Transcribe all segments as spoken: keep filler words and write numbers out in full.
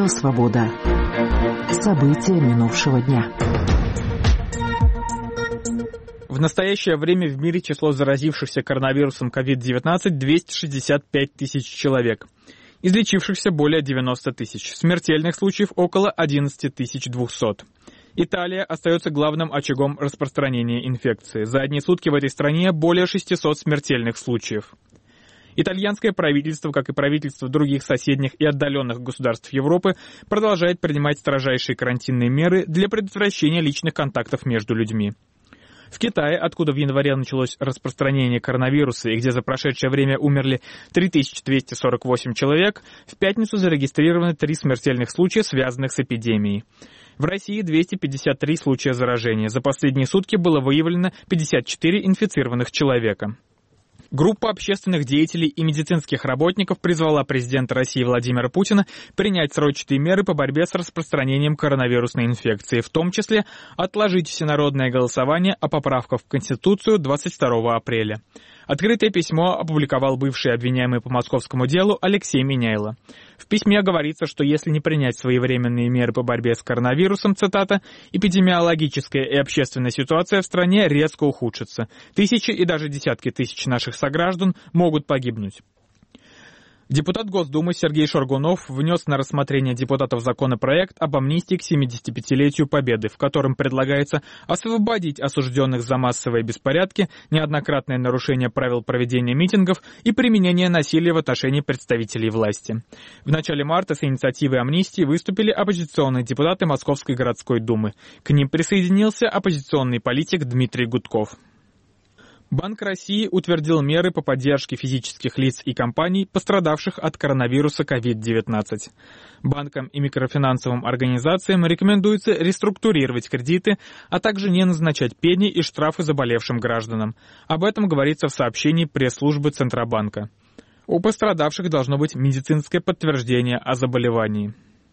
Радио «Свобода». События минувшего дня. В настоящее время в мире число заразившихся коронавирусом ковид девятнадцать двести шестьдесят пять тысяч человек. Излечившихся более девяносто тысяч. Смертельных случаев около одиннадцать тысяч двести. Италия остается главным очагом распространения инфекции. За одни сутки в этой стране более шестисот смертельных случаев. Итальянское правительство, как и правительство других соседних и отдаленных государств Европы, продолжает принимать строжайшие карантинные меры для предотвращения личных контактов между людьми. В Китае, откуда в январе началось распространение коронавируса и где за прошедшее время умерли три тысячи двести сорок восемь человек, в пятницу зарегистрированы три смертельных случая, связанных с эпидемией. В России двести пятьдесят три случая заражения. За последние сутки было выявлено пятьдесят четыре инфицированных человека. Группа общественных деятелей и медицинских работников призвала президента России Владимира Путина принять срочные меры по борьбе с распространением коронавирусной инфекции, в том числе отложить всенародное голосование о поправках в Конституцию двадцать второго апреля. Открытое письмо опубликовал бывший обвиняемый по московскому делу Алексей Миняйло. В письме говорится, что если не принять своевременные меры по борьбе с коронавирусом, цитата, «эпидемиологическая и общественная ситуация в стране резко ухудшится. Тысячи и даже десятки тысяч наших сограждан могут погибнуть». Депутат Госдумы Сергей Шаргунов внес на рассмотрение депутатов законопроект об амнистии к семидесятипятилетию Победы, в котором предлагается освободить осужденных за массовые беспорядки, неоднократное нарушение правил проведения митингов и применение насилия в отношении представителей власти. В начале марта с инициативой амнистии выступили оппозиционные депутаты Московской городской думы. К ним присоединился оппозиционный политик Дмитрий Гудков. Банк России утвердил меры по поддержке физических лиц и компаний, пострадавших от коронавируса ковид девятнадцать. Банкам и микрофинансовым организациям рекомендуется реструктурировать кредиты, а также не назначать пени и штрафы заболевшим гражданам. Об этом говорится в сообщении пресс-службы Центробанка. У пострадавших должно быть медицинское подтверждение о заболевании.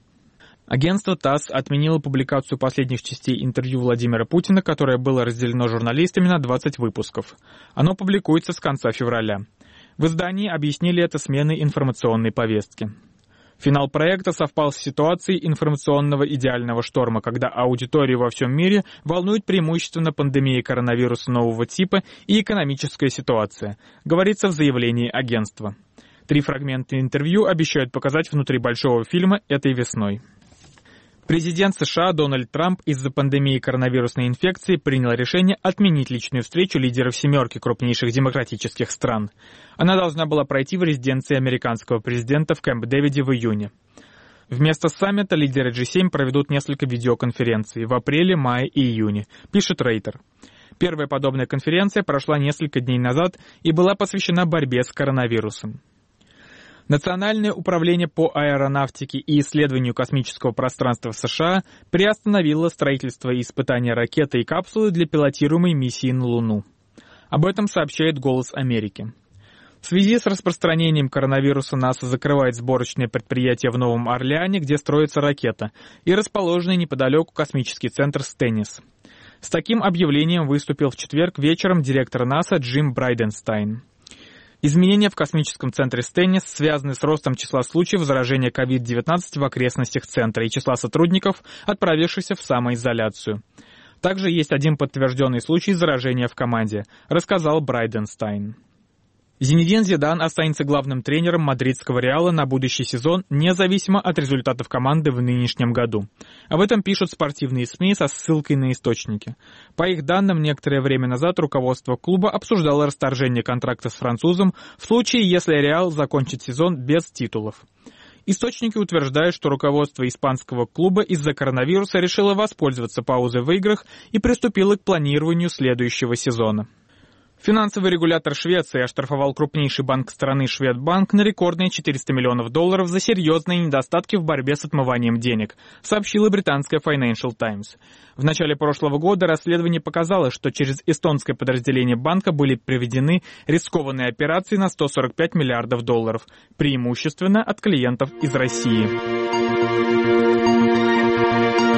Агентство ТАСС отменило публикацию последних частей интервью Владимира Путина, которое было разделено журналистами на двадцать выпусков. Оно публикуется с конца февраля. В издании объяснили это сменой информационной повестки. Финал проекта совпал с ситуацией информационного идеального шторма, когда аудиторию во всем мире волнует преимущественно пандемия коронавируса нового типа и экономическая ситуация, говорится в заявлении агентства. Три фрагмента интервью обещают показать внутри большого фильма этой весной. Президент США Дональд Трамп из-за пандемии коронавирусной инфекции принял решение отменить личную встречу лидеров семерки крупнейших демократических стран. Она должна была пройти в резиденции американского президента в Кэмп-Дэвиде в июне. Вместо саммита лидеры джи семь проведут несколько видеоконференций в апреле, мае и июне, пишет Рейтер. Первая подобная конференция прошла несколько дней назад и была посвящена борьбе с коронавирусом. Национальное управление по аэронавтике и исследованию космического пространства в США приостановило строительство и испытания ракеты и капсулы для пилотируемой миссии на Луну. Об этом сообщает «Голос Америки». В связи с распространением коронавируса НАСА закрывает сборочное предприятие в Новом Орлеане, где строится ракета, и расположенный неподалеку космический центр Стеннис. С таким объявлением выступил в четверг вечером директор НАСА Джим Брайденстайн. Изменения в космическом центре Стеннис связаны с ростом числа случаев заражения ковид девятнадцать в окрестностях центра и числа сотрудников, отправившихся в самоизоляцию. Также есть один подтвержденный случай заражения в команде, рассказал Брайденстайн. Зинедин Зидан останется главным тренером мадридского Реала на будущий сезон, независимо от результатов команды в нынешнем году. Об этом пишут спортивные СМИ со ссылкой на источники. По их данным, некоторое время назад руководство клуба обсуждало расторжение контракта с французом в случае, если Реал закончит сезон без титулов. Источники утверждают, что руководство испанского клуба из-за коронавируса решило воспользоваться паузой в играх и приступило к планированию следующего сезона. Финансовый регулятор Швеции оштрафовал крупнейший банк страны Шведбанк на рекордные четыреста миллионов долларов за серьезные недостатки в борьбе с отмыванием денег, сообщила британская Financial Times. В начале прошлого года расследование показало, что через эстонское подразделение банка были проведены рискованные операции на сто сорок пять миллиардов долларов, преимущественно от клиентов из России.